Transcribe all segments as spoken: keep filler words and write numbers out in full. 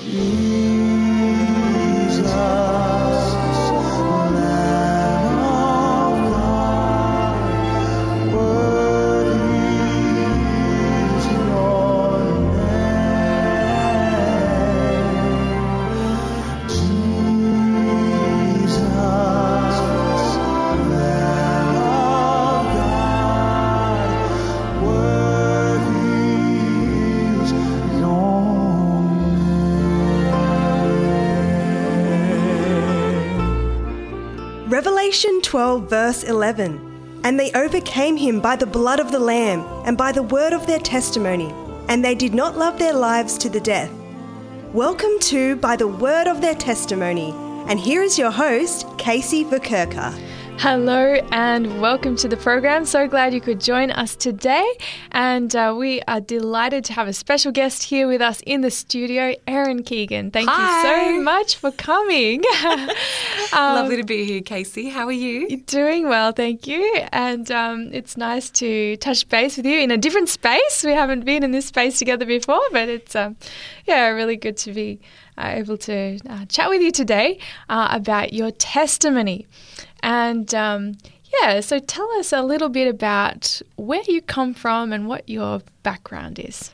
Revelation twelve verse eleven. And they overcame him by the blood of the Lamb and by the word of their testimony, and they did not love their lives to the death. Welcome to By the Word of Their Testimony, and here is your host, Casey Verkerker. Hello and welcome to the program. So glad you could join us today. And uh, we are delighted to have a special guest here with us in the studio, Erin Keegan. Thank Hi. you so much for coming. um, Lovely to be here, Casey. How are you? Doing well, thank you. And um, it's nice to touch base with you in a different space. We haven't been in this space together before, but it's um, yeah, really good to be uh, able to uh, chat with you today uh, about your testimony. And um, yeah, so tell us a little bit about where you come from and what your background is.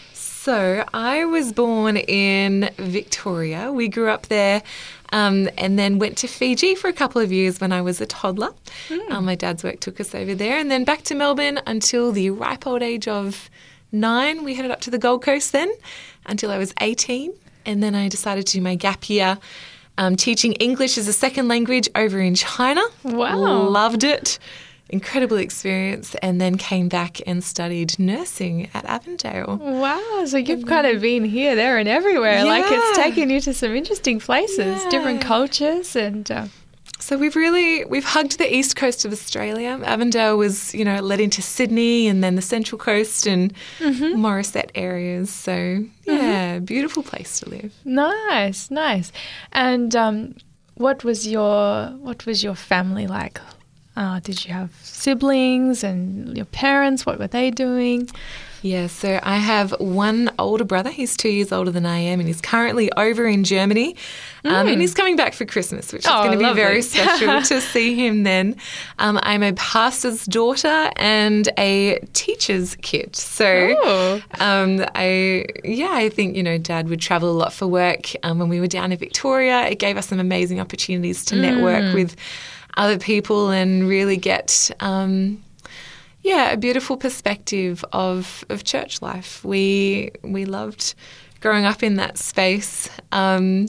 So I was born in Victoria. We grew up there um, and then went to Fiji for a couple of years when I was a toddler. Mm. Um, my dad's work took us over there, and then back to Melbourne until the ripe old age of nine. We headed up to the Gold Coast then until I was eighteen, and then I decided to do my gap year Um, teaching English as a second language over in China. Wow. Loved it. Incredible experience. And then came back and studied nursing at Avondale. Wow. So you've kind of been here, there and everywhere. Yeah. Like it's taken you to some interesting places, Yeah. different cultures and... Uh, So we've really, we've hugged the east coast of Australia. Avondale was, you know, led into Sydney and then the Central Coast and mm-hmm. Morisset areas. So, yeah, mm-hmm. beautiful place to live. Nice, nice. And um, what was your what was your family like? Uh, did you have siblings and your parents? What were they doing? Yeah, so I have one older brother. He's two years older than I am, and he's currently over in Germany. Um, Mm. and he's coming back for Christmas, which is Oh, going to be lovely. very special to see him then. Um, I'm a pastor's daughter and a teacher's kid. So, Oh. um, I yeah, I think, you know, Dad would travel a lot for work. Um, when we were down in Victoria, it gave us some amazing opportunities to network Mm. with other people and really get... Um, Yeah, a beautiful perspective of, of church life. We we loved growing up in that space, um,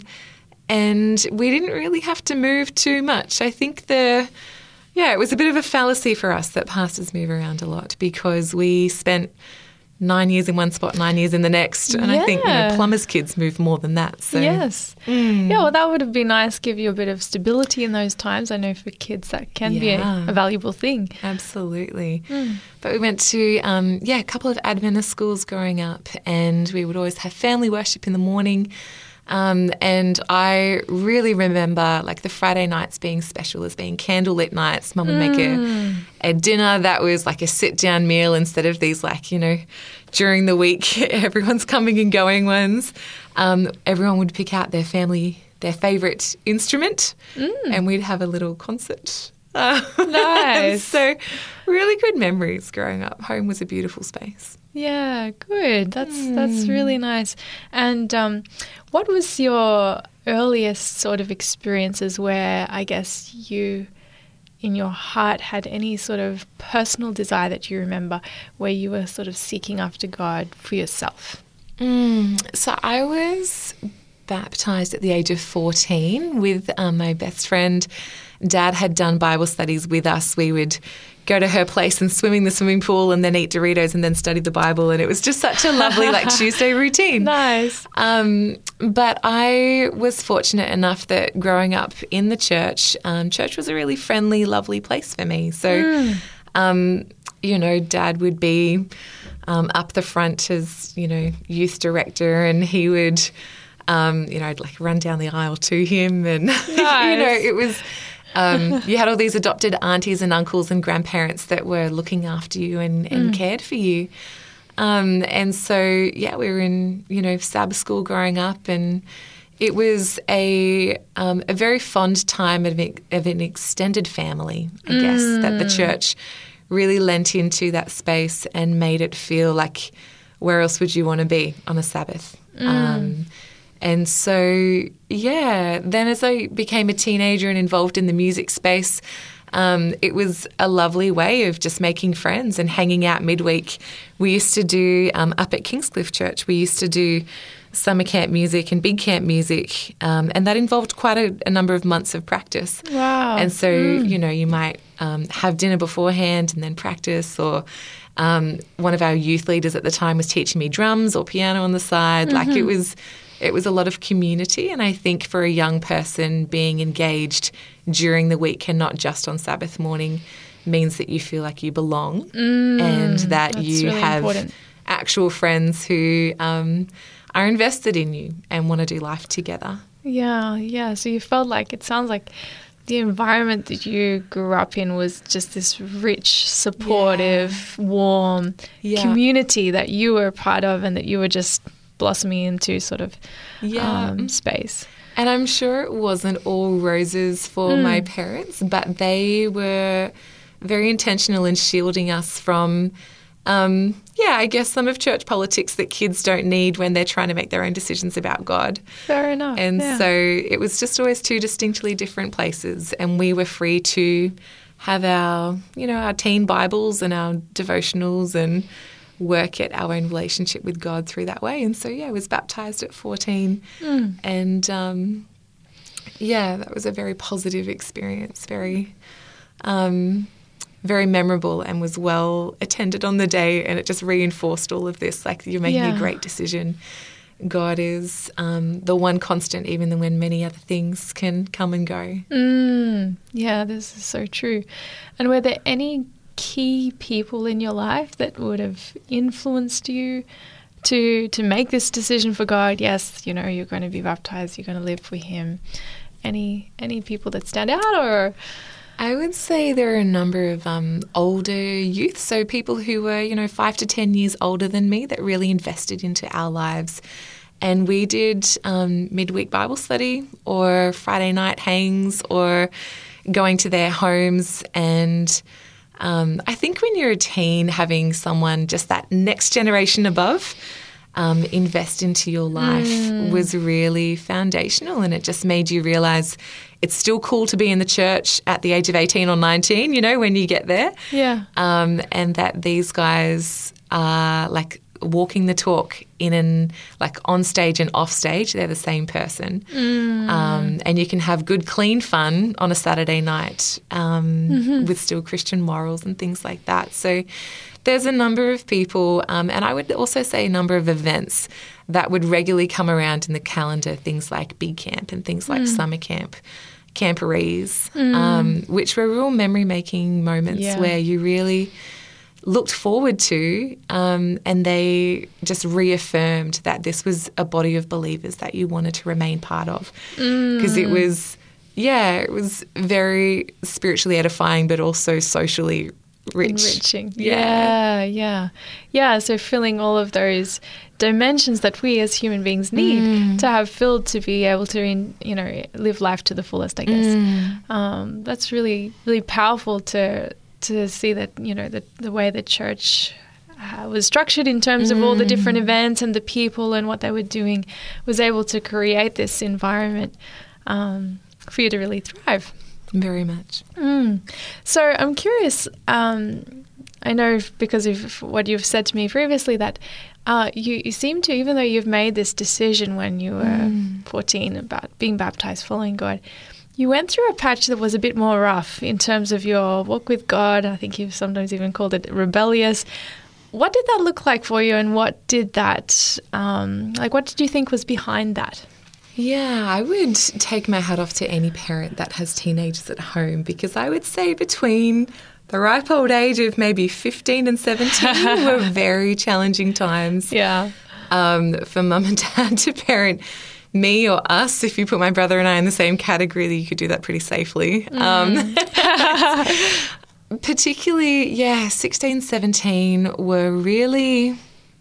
and we didn't really have to move too much. I think the yeah, it was a bit of a fallacy for us that pastors move around a lot because we spent nine years in one spot, nine years in the next, and I think, you know, Yeah. plumbers' kids move more than that. So Yes. Mm. Yeah, well, that would have been nice, give you a bit of stability in those times. I know for kids that can be Yeah. a, a valuable thing. Absolutely. Mm. But we went to, um, yeah, a couple of Adventist schools growing up, and we would always have family worship in the morning. Um, and I really remember like the Friday nights being special as being candlelit nights. Mum would make a, a dinner that was like a sit-down meal instead of these like, you know, during the week everyone's coming and going ones. Um, everyone would pick out their family, their favourite instrument, Mm. and we'd have a little concert. Uh, Nice. So really good memories growing up. Home was a beautiful space. Yeah, good. That's that's really nice. And um, what was your earliest sort of experiences where I guess you, in your heart, had any sort of personal desire that you remember where you were sort of seeking after God for yourself? Mm, so I was baptised at the age of fourteen with um, my best friend. Dad had done Bible studies with us. We would go to her place and swim in the swimming pool and then eat Doritos and then study the Bible. And it was just such a lovely like Tuesday routine. Nice. Um, but I was fortunate enough that growing up in the church, um, church was a really friendly, lovely place for me. So, Mm. um, you know, Dad would be um, up the front as, you know, youth director, and he would, um, you know, I'd like run down the aisle to him, and, Nice. you know, it was... Um, you had all these adopted aunties and uncles and grandparents that were looking after you and, and Mm. cared for you. Um, and so, yeah, we were in, you know, Sabbath school growing up, and it was a um, a very fond time of, of an extended family, I guess, mm. that the church really lent into that space and made it feel like where else would you want to be on a Sabbath? Mm. Um, and so, yeah, then as I became a teenager and involved in the music space, Um, it was a lovely way of just making friends and hanging out midweek. We used to do, um, up at Kingscliff Church, we used to do summer camp music and big camp music, um, and that involved quite a, a number of months of practice. Wow. And so, mm. you know, you might um, have dinner beforehand and then practice, or um, one of our youth leaders at the time was teaching me drums or piano on the side. Mm-hmm. Like it was... It was a lot of community, and I think for a young person, being engaged during the week and not just on Sabbath morning means that you feel like you belong mm, and that you really have important. actual friends who um, are invested in you and want to do life together. Yeah, yeah. So you felt like, it sounds like the environment that you grew up in was just this rich, supportive, yeah. warm yeah. community that you were a part of and that you were just blossoming into sort of yeah. um, space. And I'm sure it wasn't all roses for mm. my parents, but they were very intentional in shielding us from, um, yeah, I guess some of church politics that kids don't need when they're trying to make their own decisions about God. Fair enough. And yeah. so it was just always two distinctly different places, and we were free to have our, you know, our teen Bibles and our devotionals and work at our own relationship with God through that way. And so, yeah, I was baptised at fourteen. Mm. And, um, yeah, that was a very positive experience, very, um, very memorable, and was well attended on the day. And it just reinforced all of this, like, you're making yeah. a great decision. God is um, the one constant, even when many other things can come and go. Mm. Yeah, this is so true. And were there any key people in your life that would have influenced you to to make this decision for God? Yes, you know, you're going to be baptized, you're going to live for Him. Any any people that stand out? Or I would say there are a number of um, older youth, so people who were, you know, five to ten years older than me that really invested into our lives. And we did um, midweek Bible study or Friday night hangs or going to their homes. And Um, I think when you're a teen, having someone just that next generation above um, invest into your life mm. was really foundational, and it just made you realise it's still cool to be in the church at the age of eighteen or nineteen, you know, when you get there. Yeah. Um, and that these guys are like walking the talk in and like on stage and off stage, they're the same person. Mm. Um, and you can have good, clean fun on a Saturday night um, mm-hmm. with still Christian morals and things like that. So there's a number of people, um, and I would also say a number of events that would regularly come around in the calendar, things like Big Camp and things like mm. Summer Camp, Camporees, mm. um, which were real memory-making moments yeah. where you really looked forward to, um, and they just reaffirmed that this was a body of believers that you wanted to remain part of. Because mm. it was, yeah, it was very spiritually edifying, but also socially rich. Enriching. Yeah. yeah, yeah. Yeah, so filling all of those dimensions that we as human beings need mm. to have filled to be able to, in, you know, live life to the fullest, I guess. Mm. Um, that's really, really powerful to to see that, you know, the, the way the church uh, was structured in terms of mm. all the different events and the people and what they were doing was able to create this environment um, for you to really thrive. Very much. Mm. So I'm curious, um, I know because of what you've said to me previously that uh, you, you seem to, even though you've made this decision when you were mm. fourteen about being baptized, following God, you went through a patch that was a bit more rough in terms of your walk with God. I think you've sometimes even called it rebellious. What did that look like for you, and what did that, um, like what did you think was behind that? Yeah, I would take my hat off to any parent that has teenagers at home, because I would say between the ripe old age of maybe fifteen and seventeen were very challenging times. Yeah. Um, for mum and dad to parent me or us. If you put my brother and I in the same category, you could do that pretty safely. Mm. Um, particularly, yeah, sixteen, seventeen were really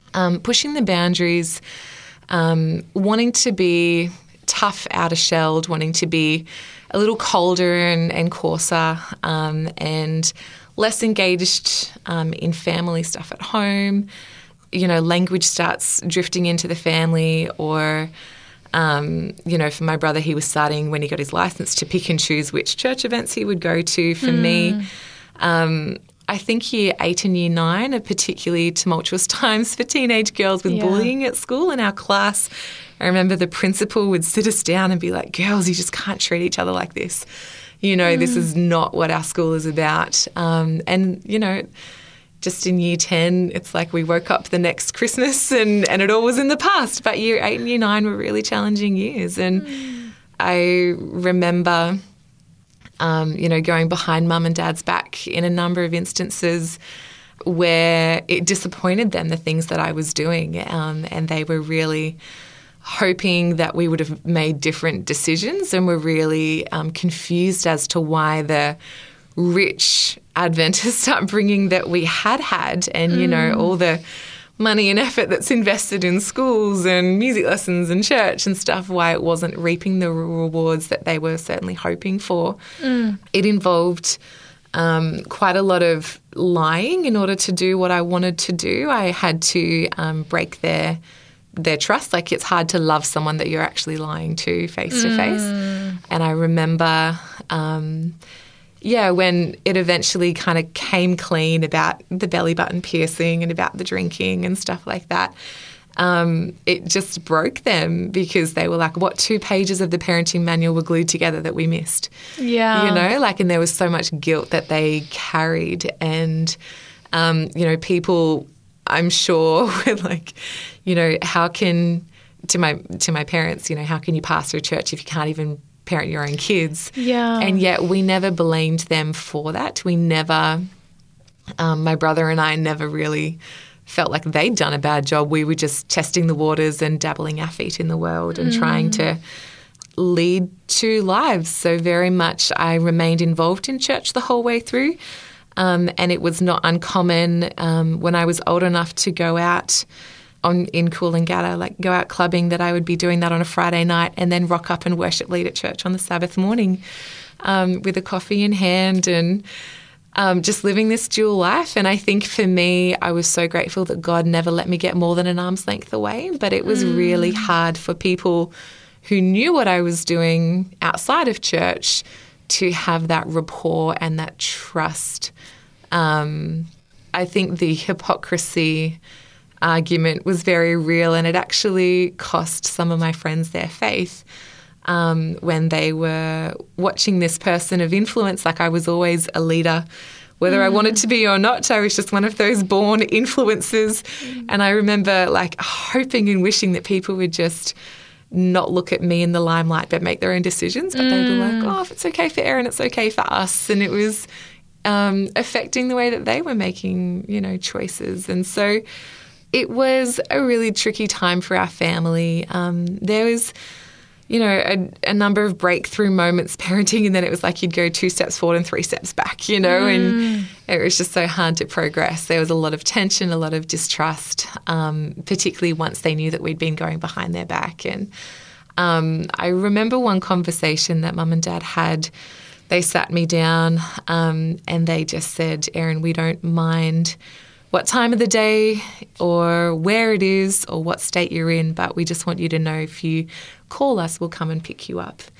um, pushing the boundaries, um, wanting to be tough, outer-shelled, wanting to be a little colder and, and coarser, um, and less engaged um, in family stuff at home. You know, language starts drifting into the family, or, um, you know, for my brother, he was starting when he got his license to pick and choose which church events he would go to. For mm. me, um, I think year eight and year nine are particularly tumultuous times for teenage girls with yeah. bullying at school. In our class, I remember the principal would sit us down and be like, girls, you just can't treat each other like this. You know, mm. this is not what our school is about. Um, and, you know, just in year ten, it's like we woke up the next Christmas and, and it all was in the past. But year eight and year nine were really challenging years. And mm. I remember, um, you know, going behind mum and dad's back in a number of instances where it disappointed them, the things that I was doing. Um, and they were really hoping that we would have made different decisions, and were really um, confused as to why the rich Adventist upbringing that we had had, and, you know, all the money and effort that's invested in schools and music lessons and church and stuff, why it wasn't reaping the rewards that they were certainly hoping for. Mm. It involved um, quite a lot of lying in order to do what I wanted to do. I had to um, break their their trust. Like, it's hard to love someone that you're actually lying to face to face. And I remember, um, yeah, when it eventually kind of came clean about the belly button piercing and about the drinking and stuff like that, um, it just broke them, because they were like, what two pages of the parenting manual were glued together that we missed? Yeah. You know, like, and there was so much guilt that they carried. And, um, you know, people, I'm sure, were like, you know, how can, to my to my parents, you know, how can you pastor a church if you can't even parent your own kids? Yeah. And yet we never blamed them for that. We never, um, my brother and I never really felt like they'd done a bad job. We were just testing the waters and dabbling our feet in the world and mm. trying to lead two lives. So very much I remained involved in church the whole way through. Um, and it was not uncommon um, when I was old enough to go out on in Coolangatta, like go out clubbing, that I would be doing that on a Friday night and then rock up and worship lead at church on the Sabbath morning um, with a coffee in hand, and um, just living this dual life. And I think for me, I was so grateful that God never let me get more than an arm's length away. But it was mm. really hard for people who knew what I was doing outside of church to have that rapport and that trust. Um, I think the hypocrisy argument was very real, and it actually cost some of my friends their faith um, when they were watching this person of influence. Like, I was always a leader, whether mm. I wanted to be or not. I was just one of those born influencers. Mm. And I remember like hoping and wishing that people would just not look at me in the limelight but make their own decisions. But mm. they'd be like, oh, if it's okay for Erin, it's okay for us. And it was um, affecting the way that they were making, you know, choices. And so it was a really tricky time for our family. Um, there was, you know, a, a number of breakthrough moments parenting, and then it was like you'd go two steps forward and three steps back, you know, mm. and it was just so hard to progress. There was a lot of tension, a lot of distrust, um, particularly once they knew that we'd been going behind their back. And um, I remember one conversation that Mum and Dad had. They sat me down um, and they just said, Erin, we don't mind what time of the day or where it is or what state you're in, but we just want you to know if you call us, we'll come and pick you up.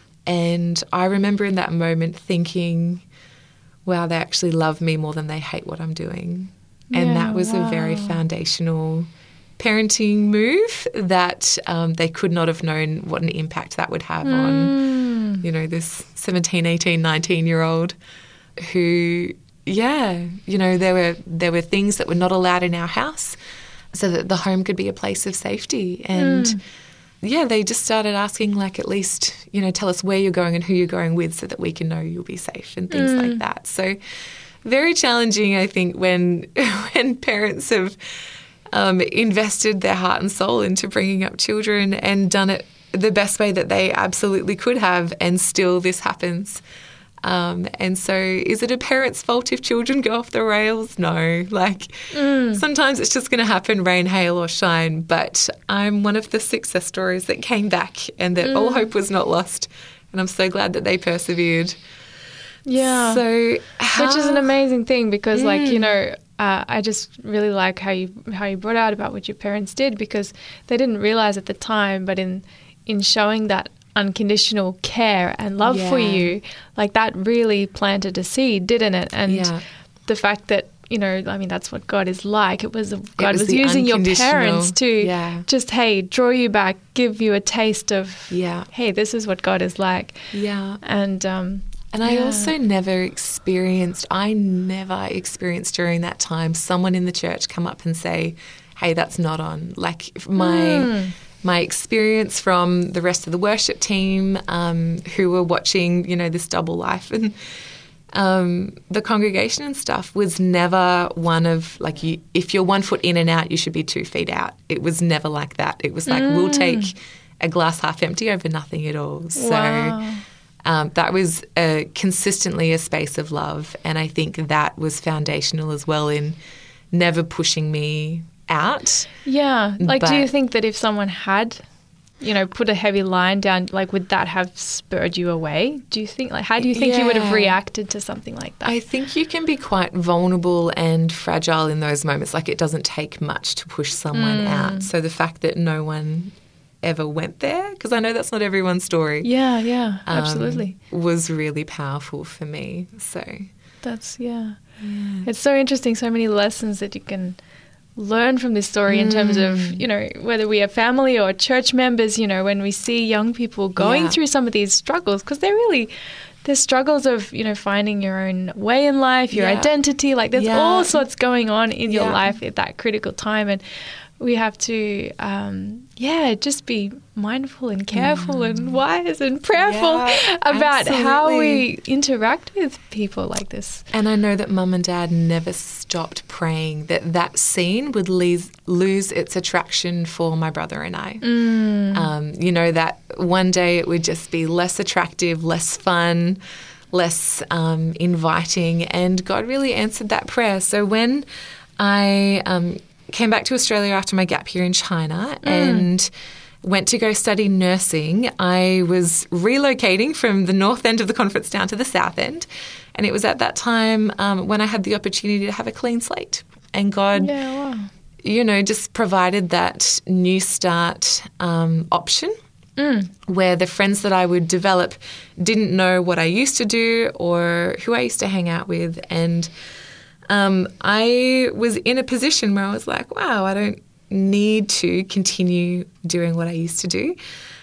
And I remember in that moment thinking, wow, they actually love me more than they hate what I'm doing. And yeah, that was wow. a very foundational parenting move that um, they could not have known what an impact that would have mm. on, you know, this seventeen, eighteen, nineteen-year-old who... Yeah, you know, there were there were things that were not allowed in our house so that the home could be a place of safety. And, mm. yeah, they just started asking, like, at least, you know, tell us where you're going and who you're going with so that we can know you'll be safe and things mm. like that. So very challenging, I think, when when parents have um, invested their heart and soul into bringing up children and done it the best way that they absolutely could have, and still this happens. Um, and so is it a parent's fault if children go off the rails? No. Like mm. sometimes it's just going to happen, rain, hail or shine. But I'm one of the success stories that came back and that mm. all hope was not lost. And I'm so glad that they persevered. Yeah. So how, which is an amazing thing because mm. like, you know, uh, I just really like how you how you brought out about what your parents did because they didn't realize at the time, but in in showing that unconditional care and love yeah. for you, like that really planted a seed, didn't it? And yeah. the fact that, you know, I mean, that's what God is like. It was God it was, was using your parents to yeah. just, hey, draw you back, give you a taste of, yeah. hey, this is what God is like. Yeah. And um, and I yeah. also never experienced, I never experienced during that time someone in the church come up and say, hey, that's not on. Like my... Mm. My experience from the rest of the worship team um, who were watching, you know, this double life and um, the congregation and stuff was never one of like, you, if you're one foot in and out, you should be two feet out. It was never like that. It was like, mm. we'll take a glass half empty over nothing at all. So wow. um, that was a, consistently a space of love. And I think that was foundational as well in never pushing me out. Yeah. Like, but, do you think that if someone had, you know, put a heavy line down, like, would that have spurred you away? Do you think, like, how do you think yeah. you would have reacted to something like that? I think you can be quite vulnerable and fragile in those moments. Like, it doesn't take much to push someone mm. out. So the fact that no one ever went there, because I know that's not everyone's story. Yeah, yeah, um, absolutely. Was really powerful for me. So that's, yeah. yeah. It's so interesting, so many lessons that you can learn from this story in terms of, you know, whether we are family or church members, you know, when we see young people going yeah. through some of these struggles, because they're really, there's struggles of, you know, finding your own way in life, your yeah. identity, like there's yeah. all sorts going on in yeah. your life at that critical time. And we have to, um, yeah, just be mindful and careful mm. and wise and prayerful yeah, about absolutely. how we interact with people like this. And I know that Mum and Dad never stopped praying that that scene would lose, lose its attraction for my brother and I. Mm. Um, you know, that one day it would just be less attractive, less fun, less um, inviting. And God really answered that prayer. So when I... Um, came back to Australia after my gap year in China mm. and went to go study nursing. I was relocating from the north end of the conference down to the south end. And it was at that time um, when I had the opportunity to have a clean slate. And God, yeah, wow. you know, just provided that new start um, option mm. where the friends that I would develop didn't know what I used to do or who I used to hang out with. And Um, I was in a position where I was like, wow, I don't need to continue doing what I used to do.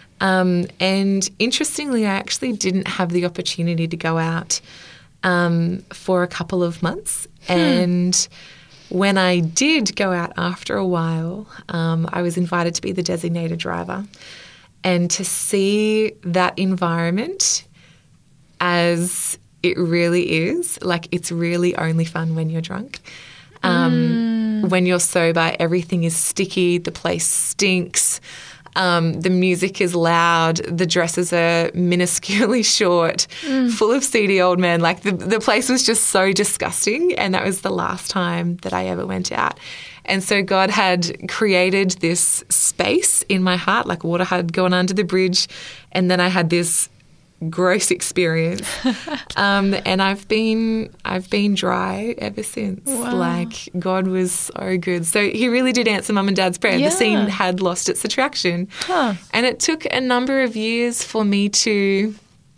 Um, and interestingly, I actually didn't have the opportunity to go out um, for a couple of months. Hmm. And when I did go out after a while, um, I was invited to be the designated driver. And to see that environment as it really is, like it's really only fun when you're drunk. Um, mm. When you're sober, everything is sticky, the place stinks, um, the music is loud, the dresses are minusculely short, mm. full of seedy old men. Like the, the place was just so disgusting, and that was the last time that I ever went out. And so God had created this space in my heart, like water had gone under the bridge, and then I had this gross experience, um, and I've been I've been dry ever since. Wow. Like God was so good. So He really did answer Mum and Dad's prayer. Yeah. The scene had lost its attraction, huh. and it took a number of years for me to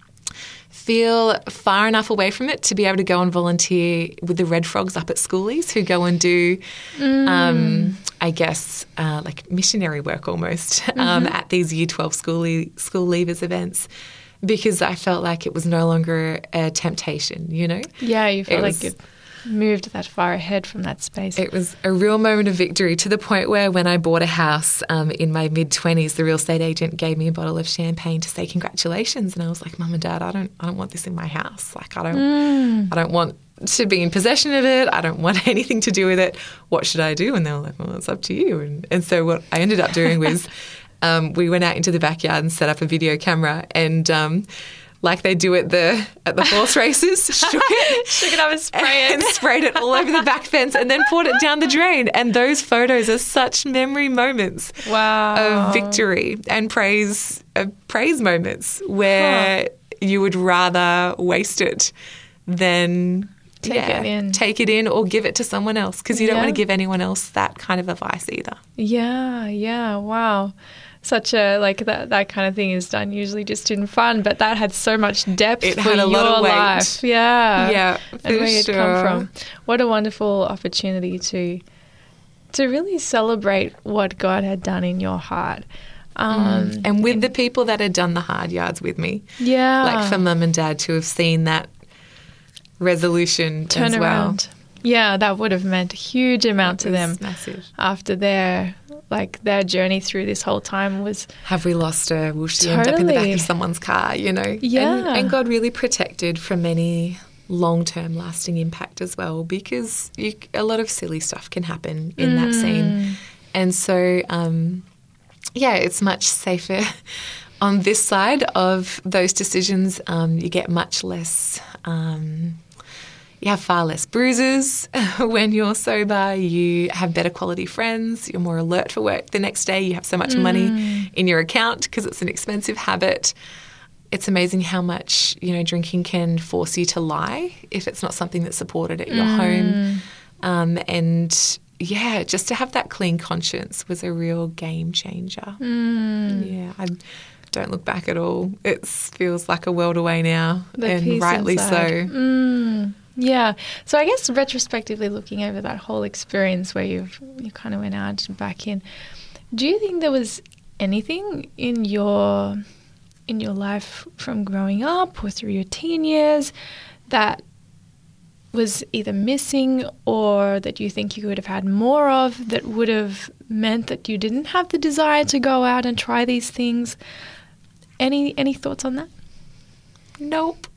feel far enough away from it to be able to go and volunteer with the Red Frogs up at schoolies who go and do, mm. um, I guess, uh, like missionary work almost mm-hmm. um, at these Year twelve schoolie, school leavers events. Because I felt like it was no longer a temptation, you know? Yeah, you felt it like was, you'd moved that far ahead from that space. It was a real moment of victory, to the point where when I bought a house um, in my mid-twenties, the real estate agent gave me a bottle of champagne to say congratulations. And I was like, Mum and Dad, I don't I don't want this in my house. Like, I don't, mm. I don't want to be in possession of it. I don't want anything to do with it. What should I do? And they were like, well, it's up to you. And, and so what I ended up doing was... Um, we went out into the backyard and set up a video camera, and um, like they do at the at the horse races, shook it, shook it up and sprayed and it, sprayed it all over the back fence, and then poured it down the drain. And those photos are such memory moments wow. of victory and praise, uh, praise moments where huh. you would rather waste it than take yeah, it in, take it in, or give it to someone else, because you don't yeah. want to give anyone else that kind of advice either. Yeah, yeah, wow. Such a, like, that that kind of thing is done usually just in fun, but that had so much depth it for had a your lot of weight. life. Yeah. Yeah, and where sure. you'd come from. What a wonderful opportunity to to really celebrate what God had done in your heart. Um, mm. And with the people that had done the hard yards with me. Yeah. Like for mum and dad to have seen that resolution Turn as around. well. Yeah, that would have meant a huge amount That to them. Massive. After their like their journey through this whole time was. Have we lost her? Will she totally. end up in the back of someone's car? You know. Yeah. And, and God really protected from any long-term lasting impact as well, because you, a lot of silly stuff can happen in mm. that scene, and so um, yeah, it's much safer on this side of those decisions. Um, you get much less. Um, You have far less bruises when you're sober. You have better quality friends. You're more alert for work the next day. You have so much mm. money in your account because it's an expensive habit. It's amazing how much, you know, drinking can force you to lie if it's not something that's supported at your mm. home. Um, and, yeah, just to have that clean conscience was a real game changer. Mm. Yeah, I don't look back at all. It feels like a world away now, the and rightly inside. so. Mm. Yeah. So I guess retrospectively looking over that whole experience where you've you kind of went out and back in, do you think there was anything in your in your life from growing up or through your teen years that was either missing or that you think you would have had more of that would have meant that you didn't have the desire to go out and try these things? Any any thoughts on that? Nope.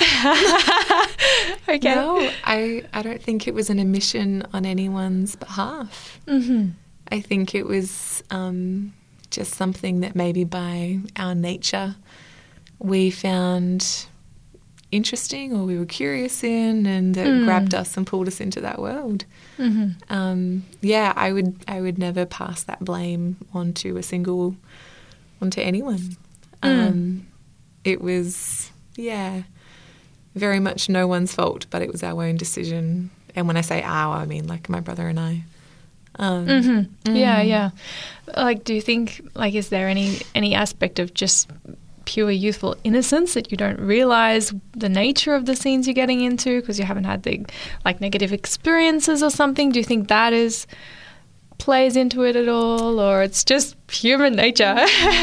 Okay. No, I, I don't think it was an omission on anyone's behalf. Mm-hmm. I think it was um, just something that maybe by our nature we found interesting or we were curious in, and that mm. grabbed us and pulled us into that world. Mm-hmm. Um, yeah, I would I would never pass that blame onto a single, onto anyone. Mm. Um, it was, yeah, very much no one's fault, but it was our own decision. And when I say our, I mean like my brother and I. Um, mm-hmm. mm. Yeah, yeah. Like, do you think, like, is there any, any aspect of just pure youthful innocence that you don't realise the nature of the scenes you're getting into because you haven't had the, like, negative experiences or something? Do you think that is plays into it at all, or it's just human nature?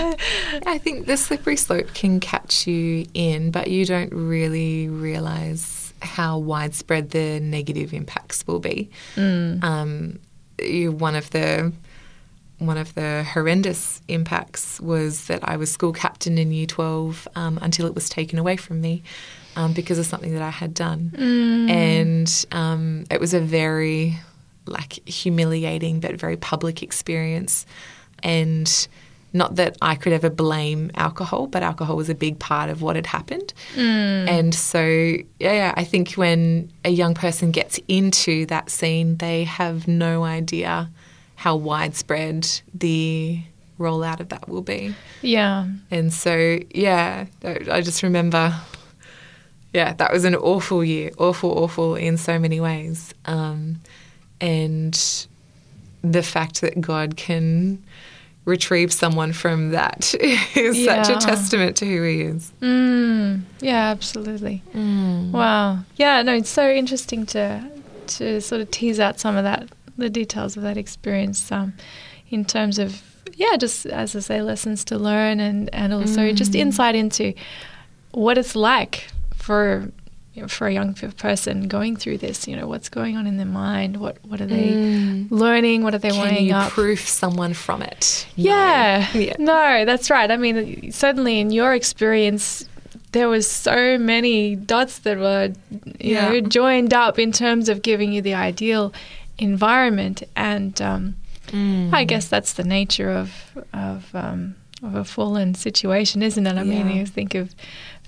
I think the slippery slope can catch you in, but you don't really realise how widespread the negative impacts will be. Mm. Um, you, one of the one of the horrendous impacts was that I was school captain in Year twelve um, until it was taken away from me um, because of something that I had done, mm. and um, it was a very like humiliating but very public experience. And not that I could ever blame alcohol, but alcohol was a big part of what had happened. Mm. And so, yeah, I think when a young person gets into that scene, they have no idea how widespread the rollout of that will be. Yeah. And so, yeah, I just remember, yeah, that was an awful year, awful, awful in so many ways. Um, and the fact that God can retrieve someone from that is yeah. such a testament to who he is. Mm, yeah, absolutely. Mm. Wow. Yeah, no, it's so interesting to to sort of tease out some of that, the details of that experience um, in terms of, yeah, just, as I say, lessons to learn and, and also mm. just insight into what it's like for you know, for a young person going through this, you know, what's going on in their mind, what what are they mm. learning, what are they Can weighing you up. proof someone from it? Yeah. No. yeah. No, that's right. I mean, certainly in your experience, there was so many dots that were, you yeah. know, joined up in terms of giving you the ideal environment. And um, mm. I guess that's the nature of, of, um, of a fallen situation, isn't it? I yeah. mean, you think of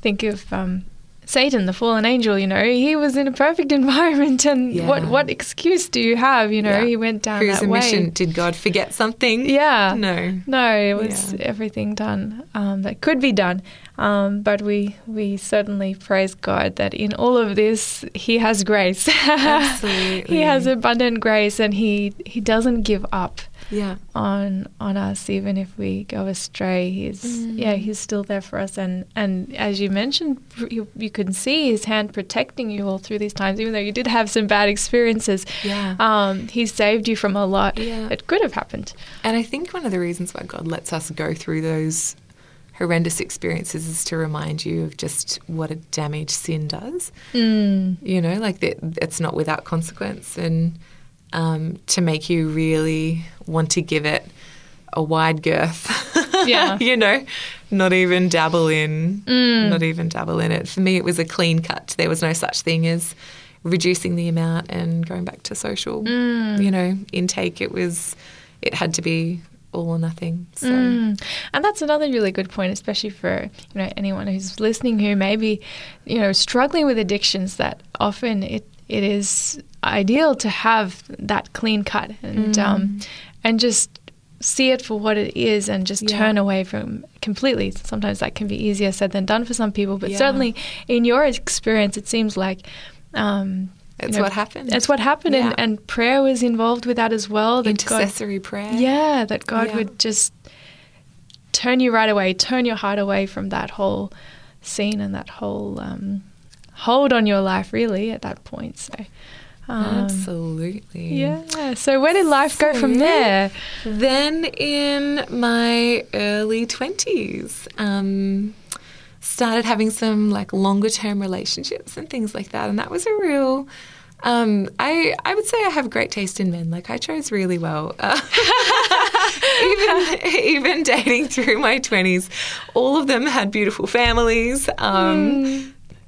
think of um, Satan, the fallen angel, you know, he was in a perfect environment, and Yeah. what, what excuse do you have, you know, Yeah. he went down Whose that way. mission? Did God forget something? Yeah. No. No, it was Yeah. everything done um, that could be done. Um, but we we certainly praise God that in all of this, He has grace. Absolutely. He has abundant grace, and He He doesn't give up Yeah. on on us even if we go astray. He's Mm. yeah, He's still there for us. And and as you mentioned, you, you can see His hand protecting you all through these times, even though you did have some bad experiences. Yeah. Um, he saved you from a lot Yeah. that could have happened. And I think one of the reasons why God lets us go through those horrendous experiences is to remind you of just what a damage sin does. Mm. You know, like that it's not without consequence, and um, to make you really want to give it a wide girth. Yeah. You know, not even dabble in, Mm. not even dabble in it. For me, it was a clean cut. There was no such thing as reducing the amount and going back to social, Mm. you know, intake. It was, it had to be all or nothing. So Mm. And that's another really good point, especially for, you know, anyone who's listening who may be, you know, struggling with addictions, that often it, it is ideal to have that clean cut and Mm. um, and just see it for what it is and just Yeah. turn away from completely. Sometimes that can be easier said than done for some people, but Yeah. certainly in your experience, it seems like um, it's you know, what happened. It's what happened, Yeah. and, and prayer was involved with that as well. That God, Intercessory prayer. yeah, that God Yeah. would just turn you right away, turn your heart away from that whole scene and that whole um, hold on your life, really, at that point. So, um, Absolutely. yeah. So where did life go from So, there? Then in my early twenties, um, started having some like longer term relationships and things like that. And that was a real, um, I, I would say I have great taste in men. Like I chose really well. Uh, even, even dating through my twenties, all of them had beautiful families. Um, Mm.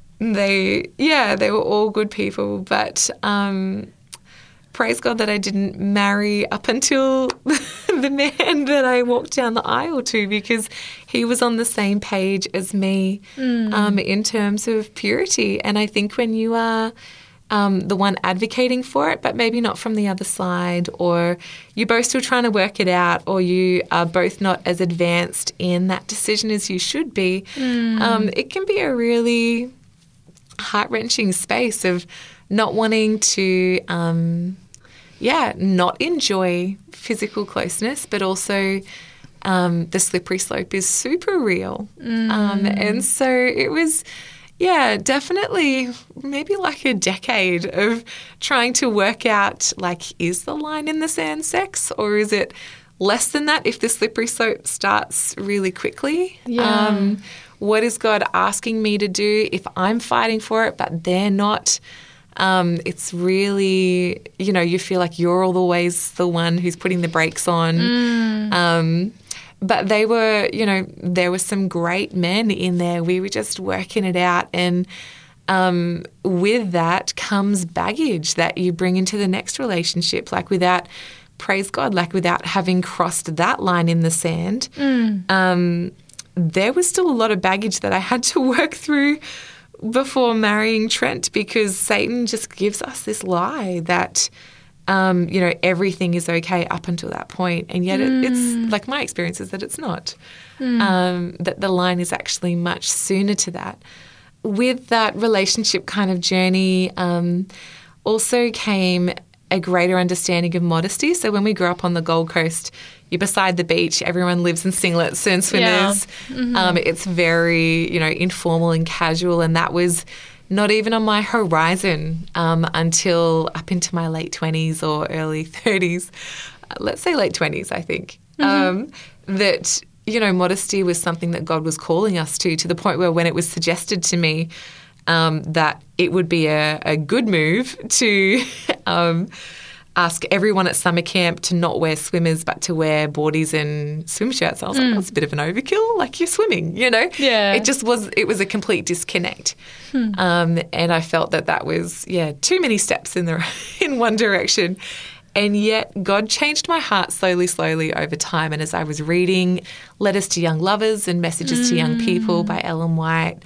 They, yeah, they were all good people, but um, praise God that I didn't marry up until the man that I walked down the aisle to, because he was on the same page as me Mm. um, in terms of purity. And I think when you are um, the one advocating for it, but maybe not from the other side, or you're both still trying to work it out, or you are both not as advanced in that decision as you should be, Mm. um, it can be a really heart-wrenching space of not wanting to, um, yeah, not enjoy physical closeness, but also um, the slippery slope is super real. Mm. Um, and so it was, yeah, definitely maybe like a decade of trying to work out, like, is the line in the sand sex, or is it less than that if the slippery slope starts really quickly? Yeah. Um, what is God asking me to do if I'm fighting for it, but they're not? Um, it's really, you know, you feel like you're always the one who's putting the brakes on. Mm. Um, but they were, you know, there were some great men in there. We were just working it out. And um, with that comes baggage that you bring into the next relationship, like without, praise God, like without having crossed that line in the sand. Mm. Um, there was still a lot of baggage that I had to work through before marrying Trent, because Satan just gives us this lie that, um, you know, everything is okay up until that point. And yet Mm. it, it's like my experience is that it's not, Mm. um, that the line is actually much sooner to that. With that relationship kind of journey, um, also came a greater understanding of modesty. So when we grew up on the Gold Coast, you're beside the beach, everyone lives in singlets and swimmers. Yeah. Mm-hmm. Um, it's very, you know, informal and casual, and that was not even on my horizon um, until up into my late twenties or early thirties. Uh, let's say late twenties, I think. Mm-hmm. Um, that, you know, modesty was something that God was calling us to, to the point where when it was suggested to me um, that it would be a, a good move to um, ask everyone at summer camp to not wear swimmers but to wear boardies and swim shirts, I was Mm. like, that's a bit of an overkill. Like, you're swimming, you know? Yeah. It just was, it was a complete disconnect. Hmm. Um, and I felt that that was, yeah, too many steps in the in one direction. And yet God changed my heart slowly, slowly over time. And as I was reading Letters to Young Lovers and Messages to Young People by Ellen White,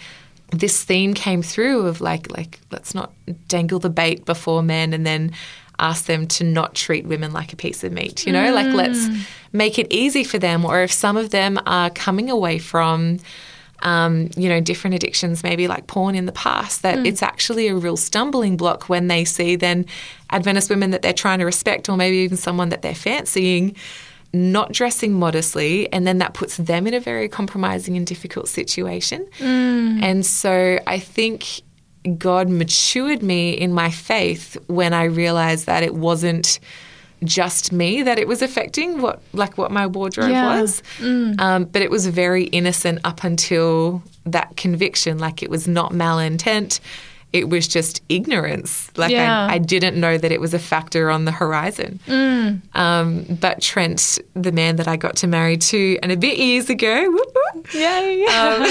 this theme came through of like, like let's not dangle the bait before men and then ask them to not treat women like a piece of meat, you know, mm. like let's make it easy for them. Or if some of them are coming away from, um, you know, different addictions, maybe like porn in the past, that mm. it's actually a real stumbling block when they see then Adventist women that they're trying to respect, or maybe even someone that they're fancying, not dressing modestly, and then that puts them in a very compromising and difficult situation. Mm. And so I think God matured me in my faith when I realized that it wasn't just me that it was affecting, what like what my wardrobe yeah. was, mm. um, but it was very innocent up until that conviction. Like it was not malintent. It was just ignorance. Like yeah. I, I didn't know that it was a factor on the horizon. Mm. Um, but Trent, the man that I got to marry to and a bit years ago, whoop, whoop, Yay. Um,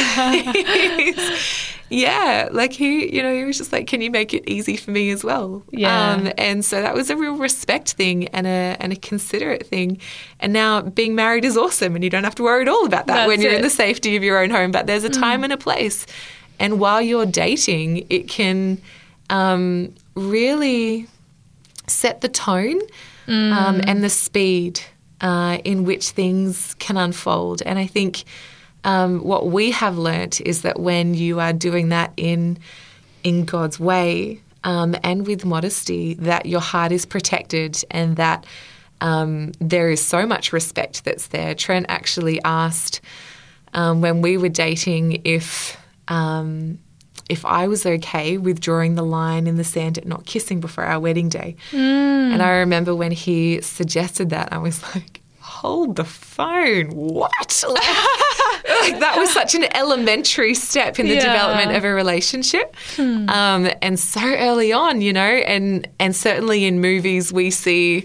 yeah, like he, you know, he was just like, can you make it easy for me as well? Yeah. Um, and so that was a real respect thing and a and a considerate thing. And now being married is awesome and you don't have to worry at all about that That's when you're it. in the safety of your own home. But there's a time mm. and a place. And while you're dating, it can um, really set the tone mm. um, and the speed uh, in which things can unfold. And I think um, what we have learnt is that when you are doing that in in God's way um, and with modesty, that your heart is protected and that um, there is so much respect that's there. Trent actually asked um, when we were dating if... Um, if I was okay with drawing the line in the sand at not kissing before our wedding day. Mm. And I remember when he suggested that, I was like, hold the phone, what? Like, like that was such an elementary step in the yeah. development of a relationship. Hmm. Um, and so early on, you know, and, and certainly in movies we see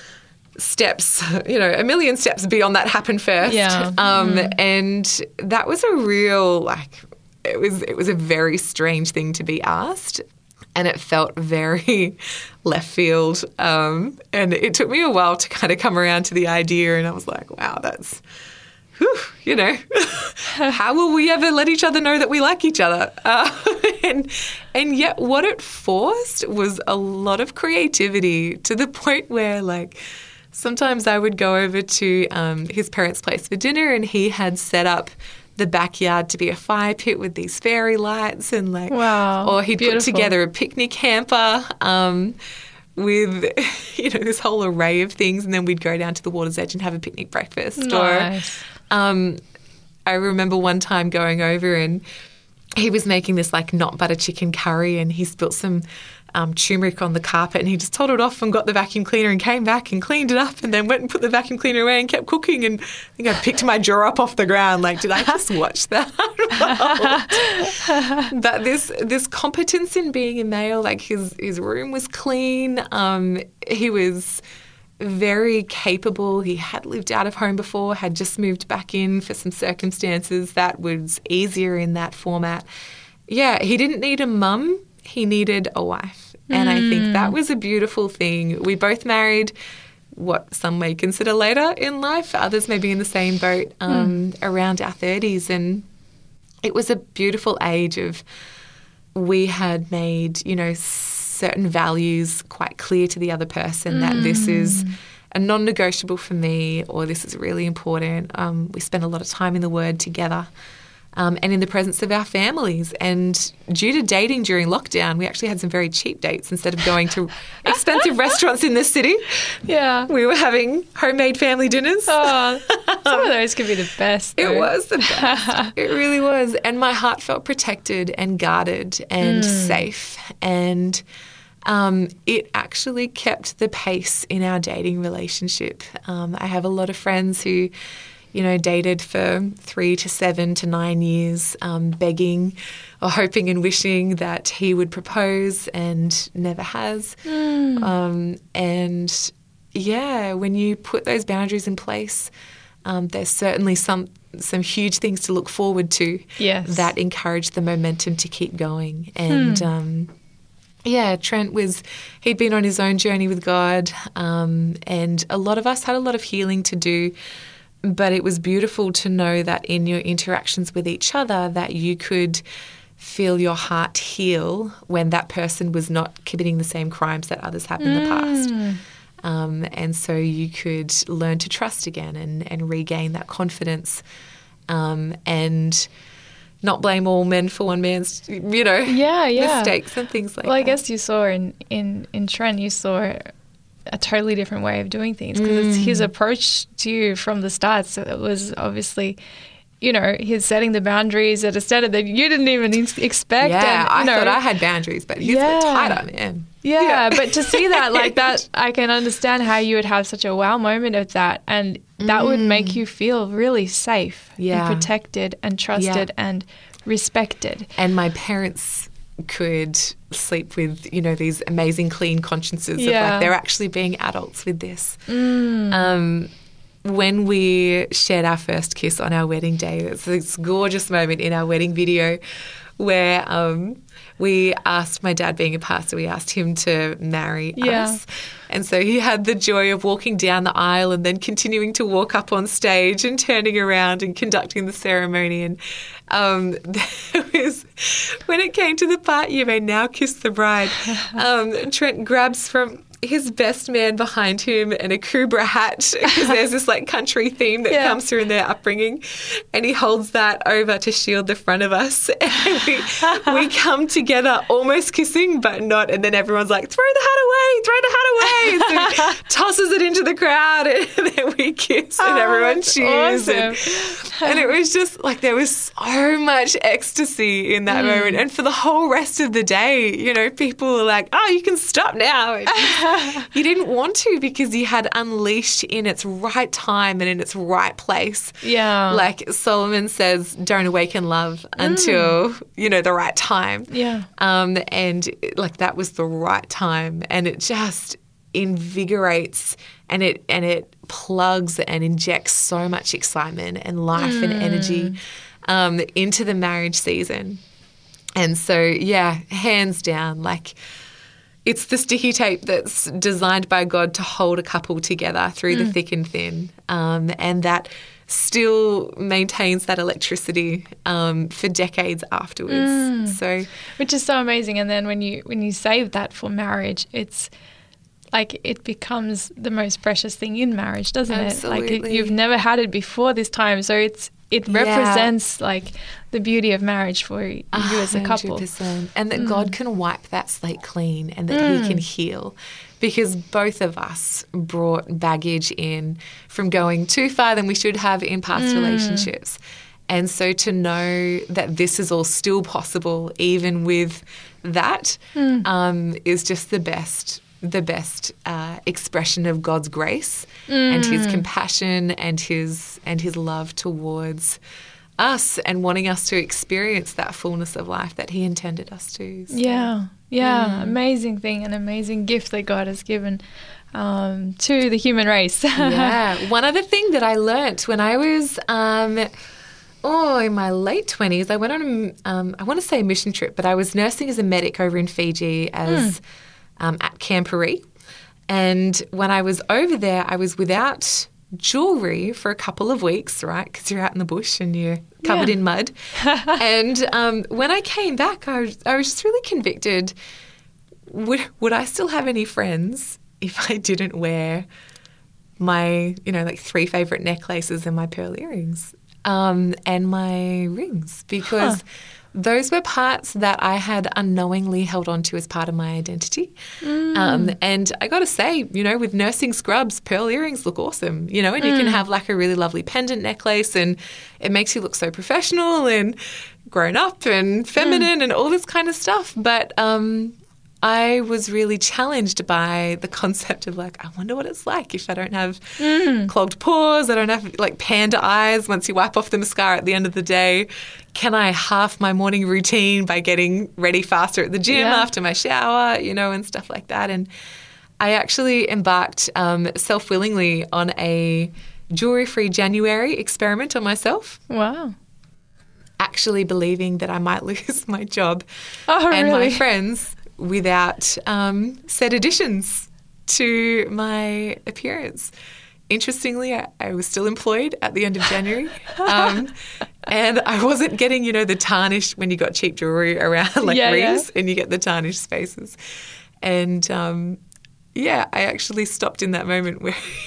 steps, you know, a million steps beyond that happen first. Yeah. Um, mm. And that was a real, like, It was it was a very strange thing to be asked, and it felt very left field. Um, and it took me a while to kind of come around to the idea, and I was like, wow, that's, whew, you know, how will we ever let each other know that we like each other? Uh, and and yet what it forced was a lot of creativity to the point where, like, sometimes I would go over to um, his parents' place for dinner, and he had set up the backyard to be a fire pit with these fairy lights and like, wow, or he'd beautiful. put together a picnic hamper um, with, you know, this whole array of things, and then we'd go down to the water's edge and have a picnic breakfast. Nice. Or um, I remember one time going over and he was making this like not butter chicken curry, and he spilt some um, turmeric on the carpet, and he just toddled off and got the vacuum cleaner and came back and cleaned it up, and then went and put the vacuum cleaner away and kept cooking. And I think I picked my drawer up off the ground. Like, did I just watch that? But this this competence in being a male, like his his room was clean. Um, he was very capable. He had lived out of home before, had just moved back in for some circumstances that was easier in that format. Yeah, he didn't need a mum. He needed a wife. And mm. I think that was a beautiful thing. We both married what some may consider later in life. Others may be in the same boat um, mm. around our thirties. And it was a beautiful age of, we had made, you know, certain values quite clear to the other person mm. that this is a non-negotiable for me, or this is really important. Um, we spent a lot of time in the Word together. Um, and in the presence of our families. And due to dating during lockdown, we actually had some very cheap dates instead of going to expensive restaurants in the city. Yeah. We were having homemade family dinners. Oh, some of those could be the best, though. It was the best. It really was. And my heart felt protected and guarded and mm. safe. And um, it actually kept the pace in our dating relationship. Um, I have a lot of friends who, you know, dated for three to seven to nine years, um, begging or hoping and wishing that he would propose, and never has. Mm. Um, and, yeah, when you put those boundaries in place, um, there's certainly some some huge things to look forward to yes. that encourage the momentum to keep going. And, hmm. um, yeah, Trent was, he'd been on his own journey with God, um, and a lot of us had a lot of healing to do. But it was beautiful to know that in your interactions with each other that you could feel your heart heal when that person was not committing the same crimes that others have in the past. Um, and so you could learn to trust again and, and regain that confidence um, and not blame all men for one man's, you know, yeah, yeah. mistakes and things like well, that. Well, I guess you saw in, in, in Trent, you saw a totally different way of doing things because mm. it's his approach to you from the start. So it was obviously, you know, he's setting the boundaries at a standard that you didn't even expect. Yeah, and, I know, thought I had boundaries, but he's yeah. a tighter man. Yeah, yeah, but to see that like that, I can understand how you would have such a wow moment at that, and that mm. would make you feel really safe yeah. and protected and trusted yeah. and respected. And my parents could sleep with, you know, these amazing clean consciences yeah. of like they're actually being adults with this. Mm. Um, when we shared our first kiss on our wedding day, it's this gorgeous moment in our wedding video where um, we asked my dad, being a pastor, we asked him to marry yeah. us. And so he had the joy of walking down the aisle and then continuing to walk up on stage and turning around and conducting the ceremony. And um, there was, when it came to the part, you may now kiss the bride, um, Trent grabs from his best man behind him and a Kubra hat because there's this like country theme that yeah. comes through in their upbringing, and he holds that over to shield the front of us, and we we come together almost kissing but not, and then everyone's like, throw the hat away, throw the hat away, so tosses it into the crowd, and then we kiss and oh, everyone cheers awesome. and, and it was just like there was so much ecstasy in that mm. moment, and for the whole rest of the day, you know, people were like, oh, you can stop now. And you didn't want to because you had unleashed in its right time and in its right place. Yeah. Like Solomon says, don't awaken love until, mm. you know, the right time. Yeah. Um, and like that was the right time, and it just invigorates and it and it plugs and injects so much excitement and life mm. and energy um, into the marriage season. And so, yeah, hands down, like it's the sticky tape that's designed by God to hold a couple together through mm. the thick and thin, um, and that still maintains that electricity um, for decades afterwards. Mm. So, which is so amazing. And then when you when you save that for marriage, it's like it becomes the most precious thing in marriage, doesn't absolutely. it? Like it, you've never had it before this time, so it's it represents yeah. like the beauty of marriage for you as a couple. one hundred percent. And that mm. God can wipe that slate clean and that mm. he can heal, because both of us brought baggage in from going too far than we should have in past mm. relationships. And so to know that this is all still possible even with that mm. um, is just the best the best uh, expression of God's grace mm. and his compassion and his and his love towards us, and wanting us to experience that fullness of life that he intended us to. So, yeah, yeah, mm. amazing thing, an amazing gift that God has given um, to the human race. Yeah. One other thing that I learnt when I was um, oh in my late twenties, I went on a, um, I want to say a mission trip, but I was nursing as a medic over in Fiji as mm. um, at Camporee, and when I was over there, I was without jewelry for a couple of weeks, right? Because you're out in the bush and you're covered yeah. in mud. And um, when I came back, I was, I was just really convicted. Would would I still have any friends if I didn't wear my, you know, like three favorite necklaces and my pearl earrings um, and my rings? Because huh. those were parts that I had unknowingly held on to as part of my identity. Mm. Um, and I got to say, you know, with nursing scrubs, pearl earrings look awesome, you know, and mm. you can have like a really lovely pendant necklace and it makes you look so professional and grown up and feminine mm. and all this kind of stuff. But um, I was really challenged by the concept of like, I wonder what it's like if I don't have mm. clogged pores, I don't have like panda eyes once you wipe off the mascara at the end of the day. Can I half my morning routine by getting ready faster at the gym yeah. after my shower, you know, and stuff like that. And I actually embarked um, self-willingly on a jewelry-free January experiment on myself. Wow. Actually believing that I might lose my job oh, and really? my friends without um, set additions to my appearance. interestingly, I, I was still employed at the end of January. Um, and I wasn't getting, you know, the tarnished, when you got cheap jewellery around like yeah, wreaths yeah. and you get the tarnished spaces. And, um, yeah, I actually stopped in that moment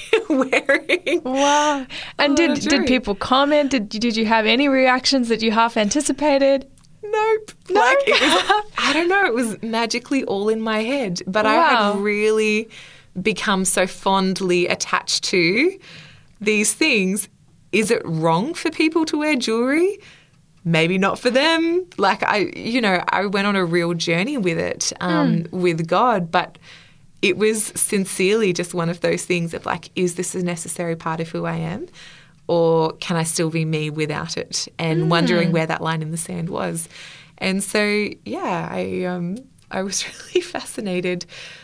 wearing. Wow. And did, did people comment? Did, did you have any reactions that you half anticipated? Nope. No? Like, it was, I don't know, it was magically all in my head. But Wow. I had really become so fondly attached to these things. Is it wrong for people to wear jewellery? Maybe not for them. Like, I, you know, I went on a real journey with it, um, mm. with God, but it was sincerely just one of those things of like, is this a necessary part of who I am? Or can I still be me without it? And mm. wondering where that line in the sand was. And so, yeah, I um, I was really fascinated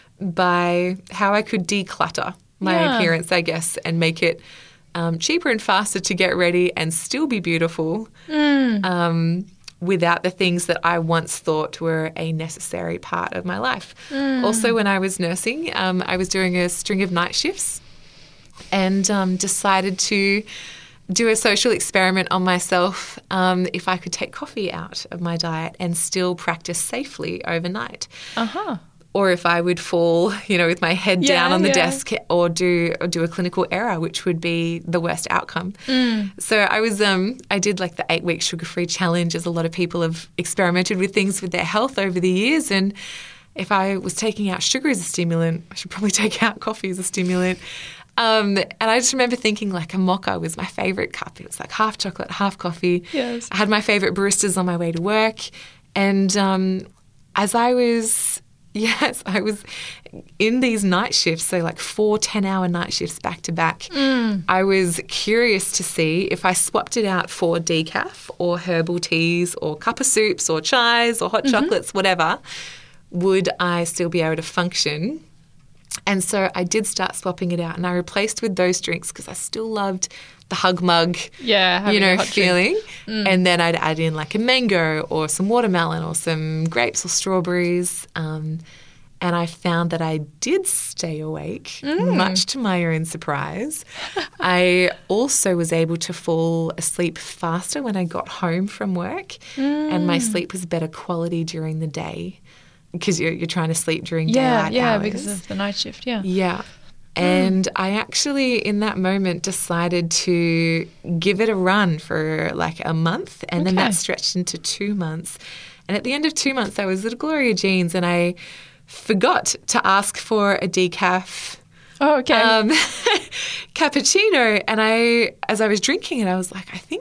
by how I could declutter my yeah. appearance, I guess, and make it um, cheaper and faster to get ready and still be beautiful mm. um, without the things that I once thought were a necessary part of my life. Mm. Also, when I was nursing, um, I was doing a string of night shifts and um, decided to do a social experiment on myself um, if I could take coffee out of my diet and still practice safely overnight. Uh-huh. Or if I would fall, you know, with my head yeah, down on the yeah. desk or do or do a clinical error, which would be the worst outcome. Mm. So I was, um, I did like the eight-week sugar-free challenge, as a lot of people have experimented with things with their health over the years. And if I was taking out sugar as a stimulant, I should probably take out coffee as a stimulant. Um, and I just remember thinking like a mocha was my favourite cup. It was like half chocolate, half coffee. Yes. I had my favourite baristas on my way to work. And um, as I was... Yes, I was in these night shifts, so like four ten-hour night shifts back to back. Mm. I was curious to see if I swapped it out for decaf or herbal teas or cup of soups or chais or hot mm-hmm. chocolates, whatever, would I still be able to function? And so I did start swapping it out, and I replaced with those drinks because I still loved the hug mug, yeah, you know, feeling. Mm. And then I'd add in like a mango or some watermelon or some grapes or strawberries. Um, and I found that I did stay awake, mm. much to my own surprise. I also was able to fall asleep faster when I got home from work, mm. and my sleep was better quality during the day because you're, you're trying to sleep during yeah, daylight yeah, hours. Yeah, because of the night shift, yeah. Yeah. And I actually, in that moment, decided to give it a run for like a month, and okay. then that stretched into two months. And at the end of two months, I was at Gloria Jean's, and I forgot to ask for a decaf oh, okay. um, cappuccino. And I, as I was drinking it, I was like, I think,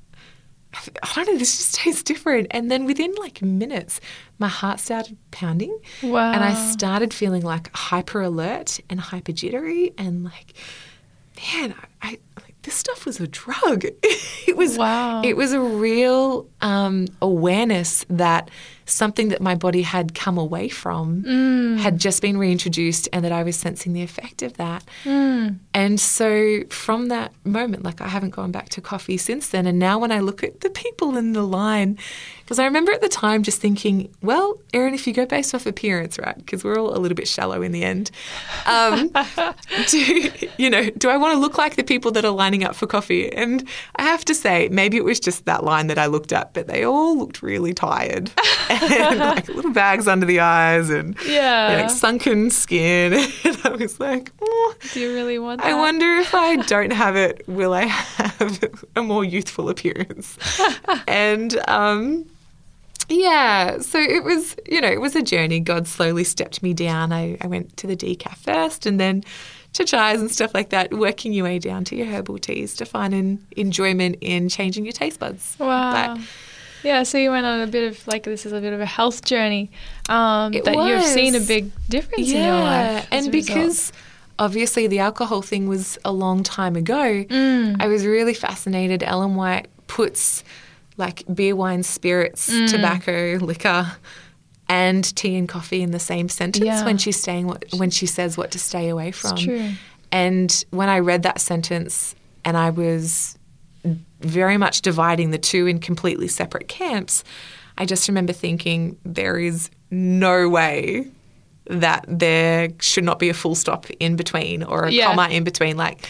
I don't know, this just tastes different. And then within like minutes, my heart started pounding. Wow. And I started feeling like hyper alert and hyper jittery and like, man, I, I like this stuff was a drug. It was, wow. It was a real um, awareness that something that my body had come away from mm. had just been reintroduced, and that I was sensing the effect of that. Mm. And so from that moment, like I haven't gone back to coffee since then. And now when I look at the people in the line, because I remember at the time just thinking, well, Erin, if you go based off appearance, right, because we're all a little bit shallow in the end, um, do, you know, do I want to look like the people that are lining up for coffee? And I have to say, maybe it was just that line that I looked at, but they all looked really tired. And like little bags under the eyes and yeah. you know, sunken skin. And I was like, oh, do you really want that? I wonder if I don't have it, will I have a more youthful appearance? And um, yeah, so it was, you know, it was a journey. God slowly stepped me down. I, I went to the decaf first and then to chais and stuff like that, working your way down to your herbal teas to find an enjoyment in changing your taste buds. Wow. But, yeah, so you went on a bit of, like, this is a bit of a health journey um, that was. You've seen a big difference yeah. in your life. And because obviously the alcohol thing was a long time ago, mm. I was really fascinated. Ellen White puts, like, beer, wine, spirits, mm. tobacco, liquor, and tea and coffee in the same sentence yeah. when she's staying, when she says what to stay away from. It's true. And when I read that sentence and I was very much dividing the two in completely separate camps, I just remember thinking there is no way that there should not be a full stop in between or a yeah. comma in between. Like,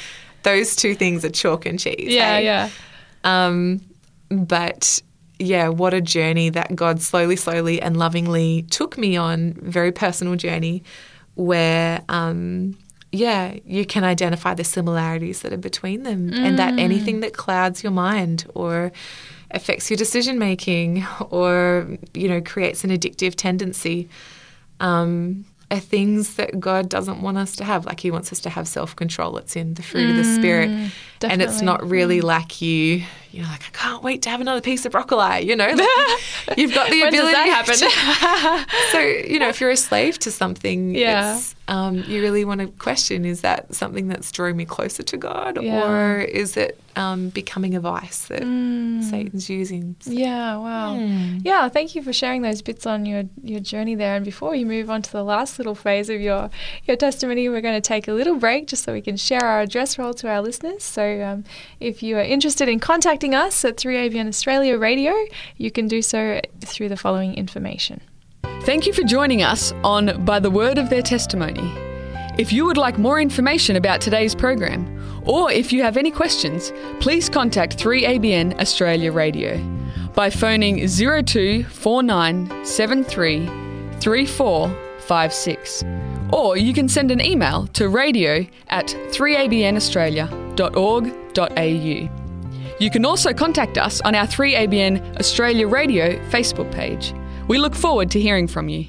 those two things are chalk and cheese. Yeah, eh? yeah. Um, but yeah, what a journey that God slowly, slowly and lovingly took me on, very personal journey where, um, yeah, you can identify the similarities that are between them mm. and that anything that clouds your mind or affects your decision making or, you know, creates an addictive tendency, um, are things that God doesn't want us to have. Like he wants us to have self-control. It's in the fruit mm, of the Spirit. Definitely. And it's not really mm. like you, you're like, I can't wait to have another piece of broccoli, you know. Like you've got the when ability does that happen? to, so, you know, if you're a slave to something, yeah. it's, um, you really want to question, is that something that's drawing me closer to God yeah. or is it um, becoming a vice that mm. Satan's using? So, yeah, wow. Mm. Yeah, thank you for sharing those bits on your, your journey there. And before we move on to the last little phase of your, your testimony, we're going to take a little break just so we can share our address roll to our listeners. So um, if you are interested in contacting us at three A B N Australia Radio, you can do so through the following information. Thank you for joining us on By the Word of Their Testimony. If you would like more information about today's program, or if you have any questions, please contact three A B N Australia Radio by phoning zero two four nine seven three three four five six, or you can send an email to radio at three a b n australia dot org dot a u. You can also contact us on our three A B N Australia Radio Facebook page. We look forward to hearing from you.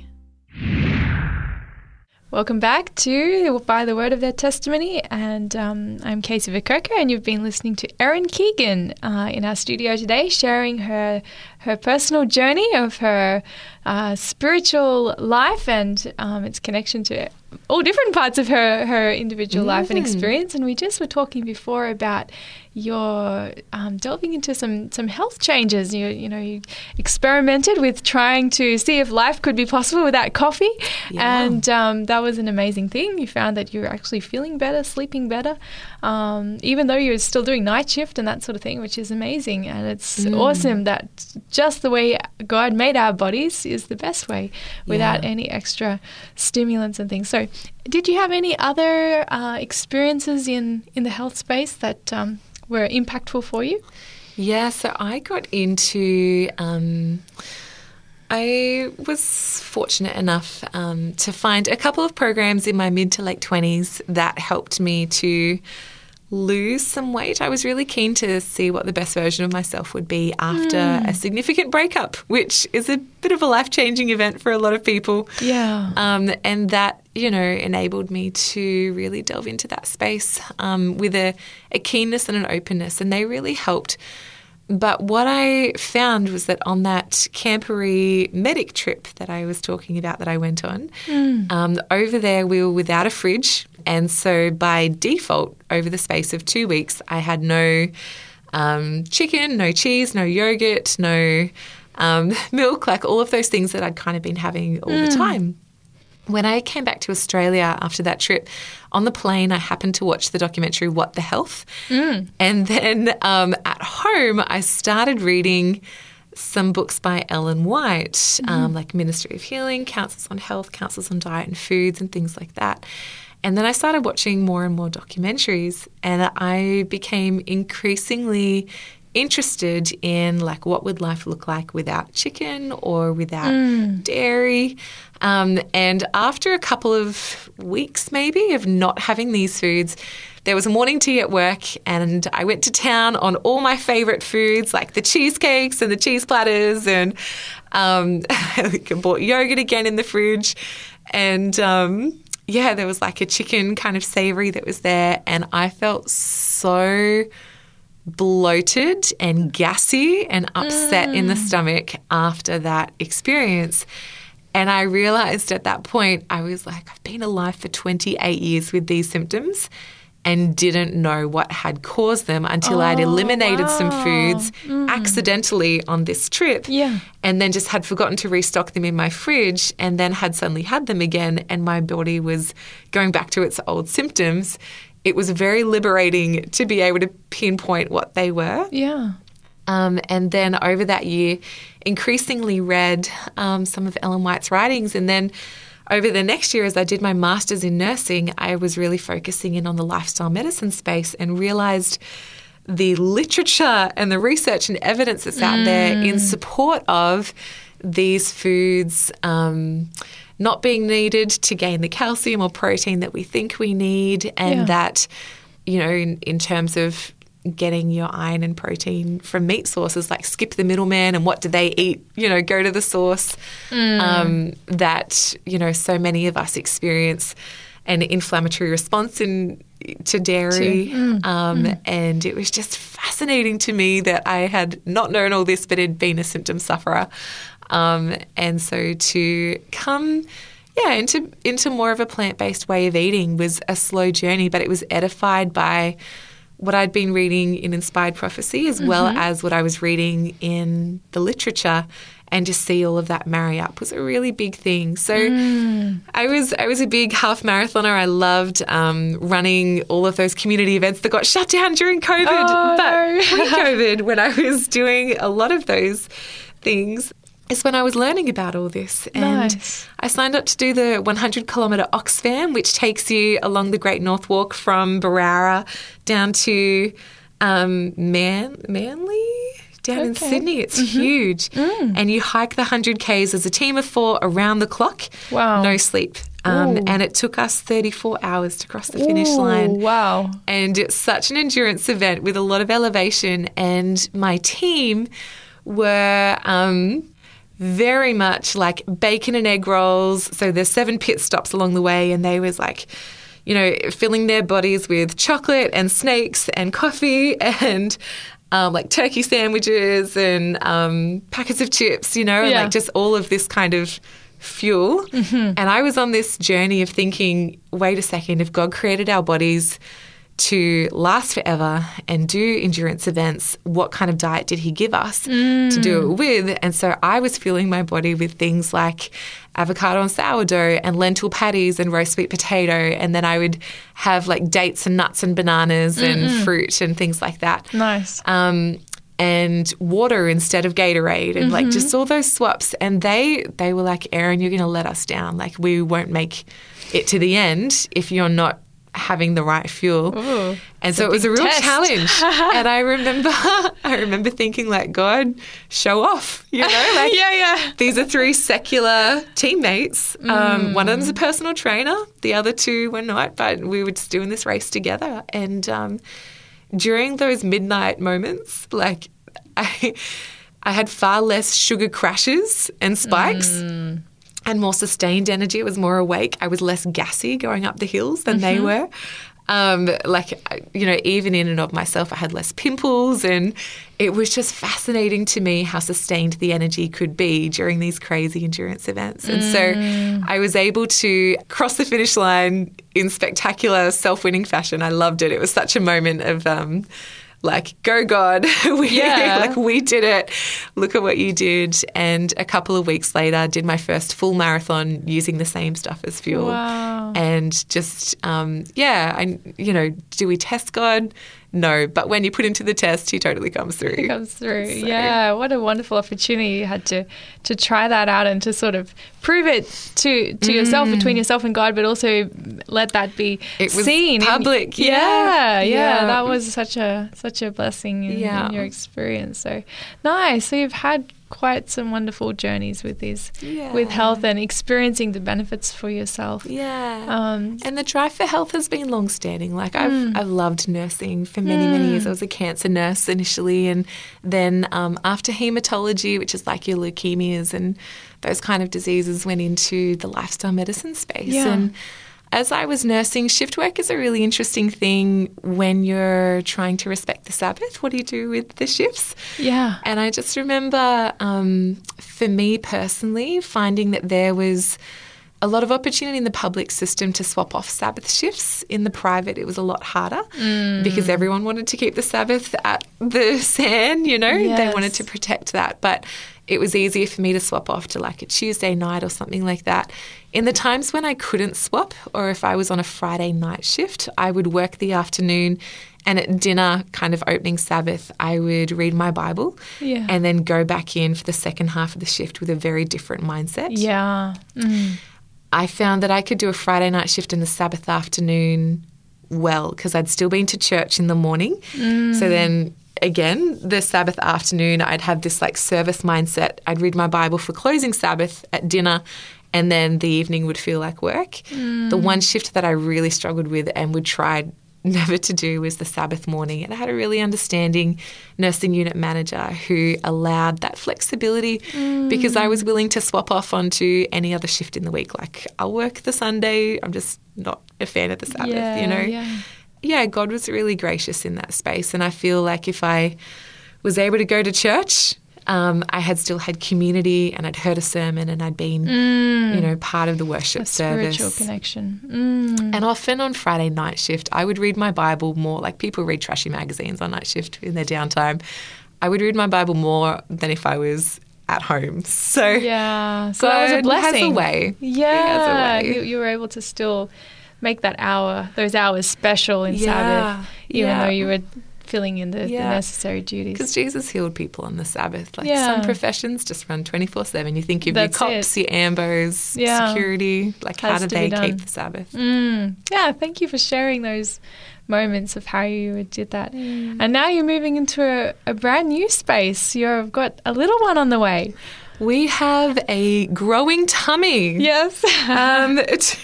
Welcome back to By the Word of Their Testimony, and um, I'm Casey Vicoco, and you've been listening to Erin Keegan uh, in our studio today, sharing her her personal journey of her uh, spiritual life and um, its connection to all different parts of her, her individual mm. life and experience. And we just were talking before about your um, delving into some, some health changes. You you know, you experimented with trying to see if life could be possible without coffee. Yeah. And um, that was an amazing thing. You found that you were actually feeling better, sleeping better, um, even though you were still doing night shift and that sort of thing, which is amazing. And it's mm. awesome that just the way God made our bodies is the best way without yeah. any extra stimulants and things. So did you have any other uh, experiences in, in the health space that um, were impactful for you? Yeah, so I got into, um, I was fortunate enough um, to find a couple of programs in my mid to late twenties that helped me to lose some weight. I was really keen to see what the best version of myself would be after mm. a significant breakup, which is a bit of a life-changing event for a lot of people. Yeah. Um, and that, you know, enabled me to really delve into that space um, with a, a keenness and an openness, and they really helped. But what I found was that on that Camporee medic trip that I was talking about that I went on, mm. um, over there we were without a fridge. And so by default, over the space of two weeks, I had no um, chicken, no cheese, no yogurt, no um, milk, like all of those things that I'd kind of been having all mm. the time. When I came back to Australia after that trip, on the plane, I happened to watch the documentary What the Health. Mm. And then um, at home, I started reading some books by Ellen White, mm. um, like Ministry of Healing, Counsels on Health, Counsels on Diet and Foods, and things like that. And then I started watching more and more documentaries, and I became increasingly interested in, like, what would life look like without chicken or without mm. dairy. Um, and after a couple of weeks maybe of not having these foods, there was a morning tea at work, and I went to town on all my favourite foods, like the cheesecakes and the cheese platters, and um, I bought yogurt again in the fridge. And um, yeah, there was like a chicken kind of savoury that was there, and I felt so bloated and gassy and upset mm. in the stomach after that experience. And I realised at that point, I was like, I've been alive for twenty-eight years with these symptoms and didn't know what had caused them until oh, I'd eliminated wow. some foods mm. accidentally on this trip, yeah. and then just had forgotten to restock them in my fridge, and then had suddenly had them again, and my body was going back to its old symptoms. It was very liberating to be able to pinpoint what they were. Yeah. Um, and then over that year, increasingly read um, some of Ellen White's writings, and then over the next year, as I did my master's in nursing, I was really focusing in on the lifestyle medicine space and realised the literature and the research and evidence that's out mm. there in support of these foods um, not being needed to gain the calcium or protein that we think we need, and yeah. that, you know, in, in terms of getting your iron and protein from meat sources, like skip the middleman and what do they eat, you know, go to the source, mm. um, that, you know, so many of us experience an inflammatory response in to dairy. To, mm, um, mm. And it was just fascinating to me that I had not known all this but had been a symptom sufferer. Um, and so to come yeah, into into more of a plant-based way of eating was a slow journey, but it was edified by what I'd been reading in Inspired Prophecy as mm-hmm. well as what I was reading in the literature, and just see all of that marry up was a really big thing. So mm. I was I was a big half marathoner. I loved um, running all of those community events that got shut down during COVID. Oh, but no. pre-COVID, when I was doing a lot of those things, is when I was learning about all this. And nice. I signed up to do the one hundred kilometre Oxfam, which takes you along the Great North Walk from Barara down to um, Man- Manly, down okay. in Sydney. It's mm-hmm. huge. Mm. And you hike the one hundred kays as a team of four around the clock. Wow. No sleep. Um, and it took us thirty-four hours to cross the finish Ooh, line. Wow. And it's such an endurance event with a lot of elevation. And my team were um, very much like bacon and egg rolls. So there's seven pit stops along the way, and they was like, you know, filling their bodies with chocolate and snakes and coffee and um, like turkey sandwiches and um, packets of chips, you know, and yeah. like just all of this kind of fuel. Mm-hmm. And I was on this journey of thinking, wait a second, if God created our bodies to last forever and do endurance events, what kind of diet did he give us mm. to do it with? And so I was filling my body with things like avocado and sourdough and lentil patties and roast sweet potato, and then I would have like dates and nuts and bananas Mm-mm. and fruit and things like that. Nice. Um, and water instead of Gatorade and mm-hmm. like just all those swaps. And they they were like, Erin, you're going to let us down. Like we won't make it to the end if you're not having the right fuel. Ooh, and so it was a real test. challenge. And I remember I remember thinking like, God, show off, you know? Like, yeah, yeah. These are three secular teammates. Mm. Um, one of them's a personal trainer. The other two were not, but we were just doing this race together. And um, during those midnight moments, like I, I had far less sugar crashes and spikes. Mm. And more sustained energy. It was more awake. I was less gassy going up the hills than mm-hmm. they were. Um, like, you know, even in and of myself, I had less pimples, and it was just fascinating to me how sustained the energy could be during these crazy endurance events. And mm. so I was able to cross the finish line in spectacular self-winning fashion. I loved it. It was such a moment of um, like, go God, we, yeah. like we did it. Look at what you did. And a couple of weeks later, I did my first full marathon using the same stuff as fuel. Wow. And just, um, yeah, I, you know, do we test God? No, but when you put him to the test, he totally comes through. He comes through. So. Yeah, what a wonderful opportunity you had to to try that out and to sort of prove it to to mm. yourself, between yourself and God, but also let that be it was seen. public. In, yeah. yeah, yeah, yeah. That was such a such a blessing in, yeah. in your experience. So nice. So you've had quite some wonderful journeys with these, yeah. with health and experiencing the benefits for yourself. Yeah. Um, and the drive for health has been long-standing. Like I've mm. I've loved nursing for many, mm. many years. I was a cancer nurse initially, and then um, after haematology, which is like your leukemias and those kind of diseases, went into the lifestyle medicine space. Yeah. And as I was nursing, shift work is a really interesting thing when you're trying to respect the Sabbath. What do you do with the shifts? Yeah. And I just remember, um, for me personally, finding that there was a lot of opportunity in the public system to swap off Sabbath shifts. In the private, it was a lot harder mm. because everyone wanted to keep the Sabbath at the sand, you know. Yes. They wanted to protect that. But it was easier for me to swap off to like a Tuesday night or something like that. In the times when I couldn't swap, or if I was on a Friday night shift, I would work the afternoon, and at dinner, kind of opening Sabbath, I would read my Bible yeah. and then go back in for the second half of the shift with a very different mindset. Yeah. Mm. I found that I could do a Friday night shift in the Sabbath afternoon well because I'd still been to church in the morning. Mm. So then again, the Sabbath afternoon, I'd have this like service mindset. I'd read my Bible for closing Sabbath at dinner, and then the evening would feel like work. Mm. The one shift that I really struggled with and would try never to do was the Sabbath morning. And I had a really understanding nursing unit manager who allowed that flexibility mm. because I was willing to swap off onto any other shift in the week. Like, I'll work the Sunday. I'm just not a fan of the Sabbath, yeah, you know. Yeah. yeah, God was really gracious in that space. And I feel like if I was able to go to church, um, I had still had community and I'd heard a sermon and I'd been, mm. you know, part of the worship a service. Spiritual connection. Mm. And often on Friday night shift, I would read my Bible more. Like, people read trashy magazines on night shift in their downtime. I would read my Bible more than if I was at home. So yeah, so that was a blessing. Has a way. Yeah, has a way. You, you were able to still make that hour, those hours special in yeah. Sabbath, even yeah. though you were filling in the, yeah. the necessary duties. Because Jesus healed people on the Sabbath. Like yeah. some professions just run twenty-four seven. You think of That's your cops, it. your ambos, yeah. security. Like, Has how do to they be done. keep the Sabbath? Mm. Yeah, thank you for sharing those moments of how you did that. Mm. And now you're moving into a, a brand new space. You've got a little one on the way. We have a growing tummy. Yes. um,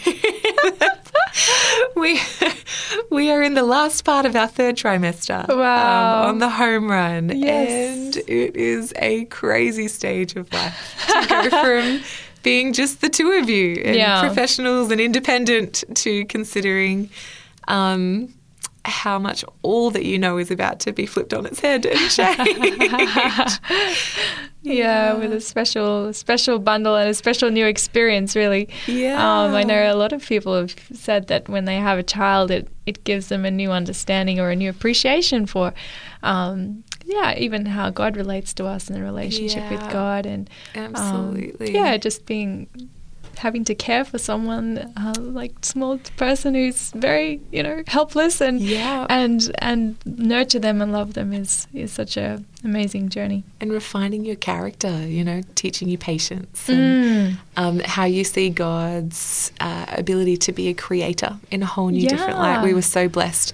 we we are in the last part of our third trimester. Wow. Um, on the home run. Yes. And it is a crazy stage of life to go from being just the two of you and yeah. professionals and independent to considering um, how much all that you know is about to be flipped on its head and changed. Yeah, with a special special bundle and a special new experience, really. Yeah. Um, I know a lot of people have said that when they have a child, it, it gives them a new understanding or a new appreciation for, um, yeah, even how God relates to us in the relationship yeah. with God. And absolutely. Um, yeah, just being... having to care for someone uh, like small person who's very, you know, helpless and yeah. and and nurture them and love them is is such a amazing journey. And refining your character, you know, teaching you patience and Mm. um, how you see God's uh, ability to be a creator in a whole new Yeah. different light. We were so blessed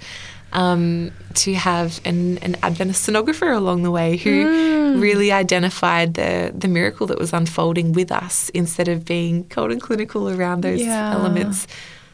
um, to have an, an Adventist sonographer along the way who Mm. really identified the, the miracle that was unfolding with us instead of being cold and clinical around those Yeah. elements.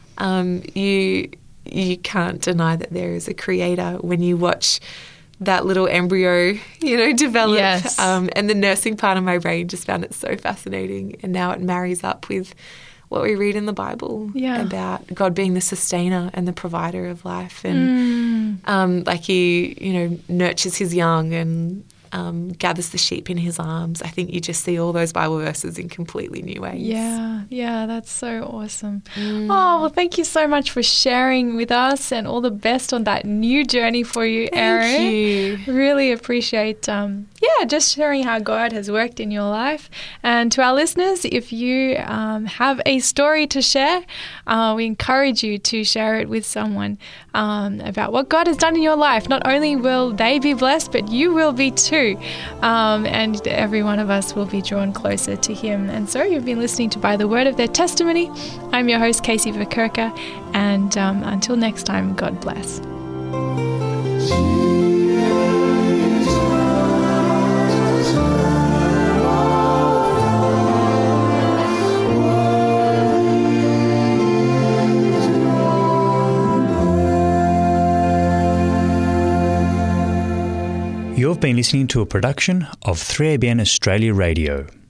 Um, you you can't deny that there is a creator when you watch that little embryo, you know, develop. Yes. Um, and the nursing part of my brain just found it so fascinating. And now it marries up with what we read in the Bible Yeah. about God being the sustainer and the provider of life. And Mm. um, like he, you know, nurtures his young and um, gathers the sheep in his arms. I think you just see all those Bible verses in completely new ways. Yeah, yeah, that's so awesome. Mm. Oh, well, thank you so much for sharing with us and all the best on that new journey for you, Erin. Thank you. Really appreciate, um, yeah, just sharing how God has worked in your life. And to our listeners, if you um, have a story to share, uh, we encourage you to share it with someone um, about what God has done in your life. Not only will they be blessed, but you will be too. Um, and every one of us will be drawn closer to Him. And so you've been listening to By the Word of Their Testimony. I'm your host, Casey Verkerker. And um, until next time, God bless. You've been listening to a production of three A B N Australia Radio.